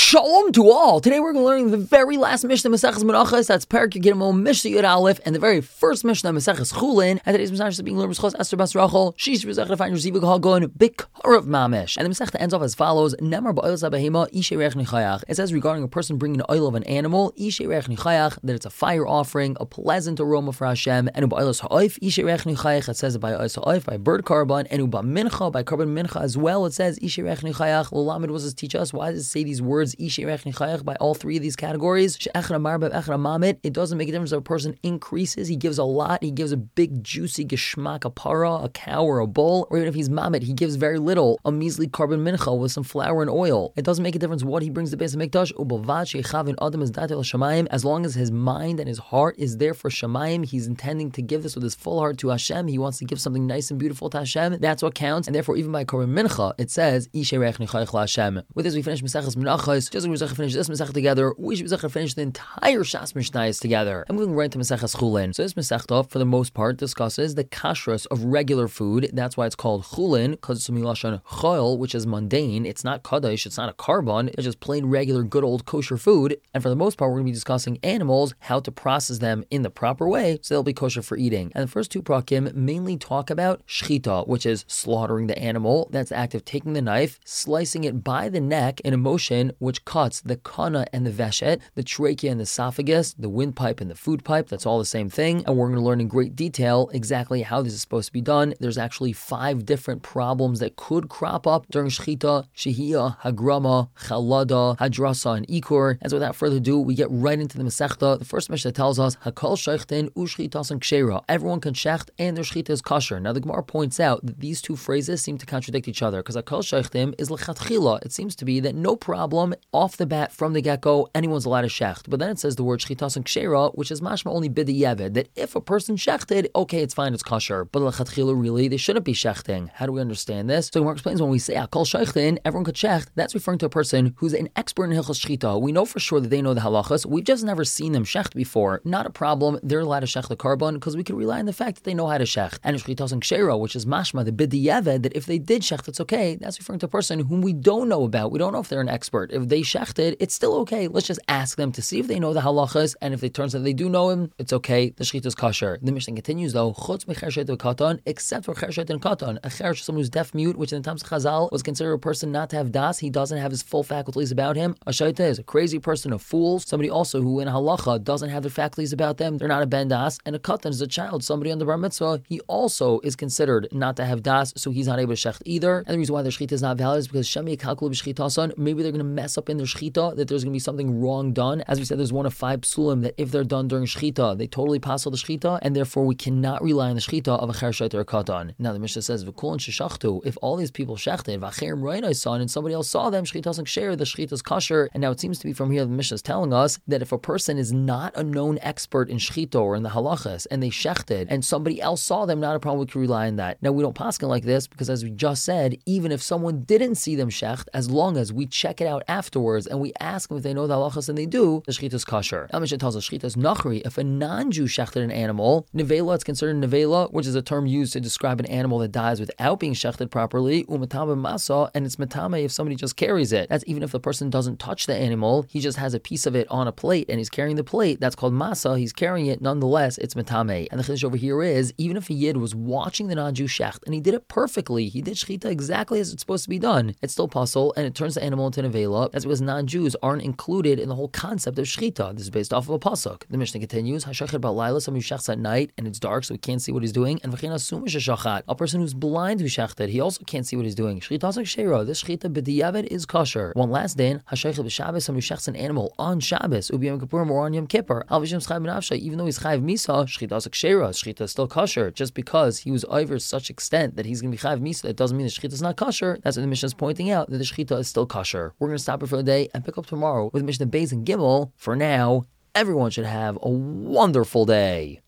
Shalom to all! Today we're going to learn the very last Mishnah Maseches Menachos. That's Perek Yud Mishnah Yud Aleph, and the very first Mishnah Maseches Chulin. And today's Mishnah is being learned by Esther Bas Rachel. She's Rizach to find your Zivug Hagon Bikarav Mamish. And the Masechta ends off as follows: Nemar ba'oil zabehema ishe reich nichayach. It says regarding a person bringing an oil of an animal, ishe reich nichayach, that it's a fire offering, a pleasant aroma for Hashem. And ba'oil ha'oif ishe reich nichayach. It says by oil ha'oif by bird carbon, and ba mincha by carbon mincha as well. It says ishe reich nichayach. Lamed, what does this teach us? Why does it say these words ishe reich nichayach by all three of these categories? It doesn't make a difference if a person increases, he gives a lot, he gives a big juicy geshmak, a para, a cow or a bull, or even if he's mamit, he gives very little, a measly carbon mincha with some flour and oil. It doesn't make a difference what he brings to the Beis Hamikdash. As long as his mind and his heart is there for Shamayim, he's intending to give this with his full heart to Hashem. He wants to give something nice and beautiful to Hashem. That's what counts. And therefore, even by carbon mincha, it says ishe reich nichayach LaHashem. With this, we finish Maseches Menachos. Just like we finish this Masechta together, we should finish the entire Shas Mishnayos together. I'm moving right to Maseches Chulin. So this Masechta, for the most part, discusses the kashrus of regular food. That's why it's called Chulin, because it's a milashon choil, which is mundane. It's not kadosh, it's not a carbon. It's just plain regular, good old kosher food. And for the most part, we're going to be discussing animals, how to process them in the proper way so they'll be kosher for eating. And the first two prakim mainly talk about shchita, which is slaughtering the animal. That's the act of taking the knife, slicing it by the neck in a motion which cuts the kana and the veshet, the trachea and the esophagus, the windpipe and the food pipe. That's all the same thing. And we're going to learn in great detail exactly how this is supposed to be done. There's actually 5 different problems that could crop up during shechita: shehiyah, hagrama, chalada, hadrasa, and ikur. And so without further ado, we get right into the Masechta. The first Mishnah tells us hakol shechtin ushchitasan kshera. Everyone can shecht and their shechita is kosher. Now the Gemara points out that these two phrases seem to contradict each other, because hakol shechtim is lechatchila. It seems to be that no problem off the bat from the get-go anyone's allowed to shecht. But then it says the word shchitasan kshera, which is mashma only b'diavad, that if a person shechted, okay, it's fine, it's kosher. But lechatchila, really, they shouldn't be shechting. How do we understand this? So Gemara explains when we say hakol shechtin, everyone could shecht, that's referring to a person who's an expert in hilchos shchita. We know for sure that they know the halachas. We've just never seen them shecht before. Not a problem. They're allowed to shecht the carbon because we can rely on the fact that they know how to shecht. And shchitasan kshera, which is mashma, the b'diavad, that if they did shecht, it's okay. That's referring to a person whom we don't know about. We don't know if they're an expert. If they shechted, it's still okay. Let's just ask them to see if they know the halachas, and if it turns out they do know him, it's okay. The shechita is kosher. The Mishnah continues though, chutz mechershet v'katan, except for chershet and katan. A chersh, someone who's deaf mute, which in the times of Chazal was considered a person not to have das. He doesn't have his full faculties about him. A shaita is a crazy person, a fool, somebody also who in halacha doesn't have their faculties about them. They're not a ben das. And a katan is a child, somebody on the bar mitzvah. He also is considered not to have das, so he's not able to shecht either. And the reason why their shechita is not valid is because shemi kalkulu b'shchitasan, maybe they're going to mess up in their shechita, that there's going to be something wrong done. As we said, there's one of 5 psulim that if they're done during shechita, they totally pass all the shechita, and therefore we cannot rely on the shechita of a chershet or a katan. Now the Mishnah says, v'kulon sheshachtu, if all these people shechted, v'acherim reinai son, and somebody else saw them, shechita's and ksher, the shechita's kosher. And now it seems to be from here the Mishnah is telling us that if a person is not a known expert in shechita or in the halachas, and they shechted, and somebody else saw them, not a problem, we can rely on that. Now we don't paskin like this, because as we just said, even if someone didn't see them shecht, as long as we check it out afterwards, and we ask them if they know the halachas and they do, the shechita is kosher. Now Mishnah tells us shechita is nachri. If a non-Jew shechted an animal, nevela, it's considered nevela, which is a term used to describe an animal that dies without being shechted properly, umatame masa, and it's matame if somebody just carries it. That's even if the person doesn't touch the animal, he just has a piece of it on a plate and he's carrying the plate. That's called masa. He's carrying it. Nonetheless, it's matame. And the chiddush over here is, even if a yid was watching the non-Jew shecht and he did it perfectly, he did shechita exactly as it's supposed to be done, it's still puzzle and it turns the animal into nevela. That's because non-Jews aren't included in the whole concept of shechita. This is based off of a pasuk. The Mishnah continues, hashachet ba'layla, somebody who shechts at night and it's dark so he can't see what he's doing, and v'china sumish shachat, a person who's blind who shechted, he also can't see what he's doing. Shechita shera, this shechita b'diavad is kosher. One last din, hashachet b'Shabbos, somebody who shechts an animal on Shabbos, ubi Yom Kippur or on Yom Kippur, alvishim schayv b'nafshay, even though he's chayv misa, shechita shera, shechita is still kosher. Just because he was over such extent that he's going to be chayv misa, that doesn't mean the shechita is not kosher. That's what the Mishnah is pointing out, that the shechita is still kosher. We're going to stop it for the day and pick up tomorrow with Mishnah Beis and Gimel. For now, everyone should have a wonderful day.